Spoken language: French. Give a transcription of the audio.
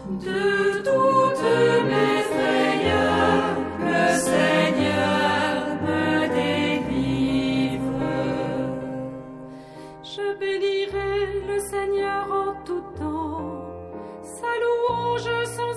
De toutes mes frayeurs, le Seigneur me délivre. Je bénirai le Seigneur en tout temps, sa louange sans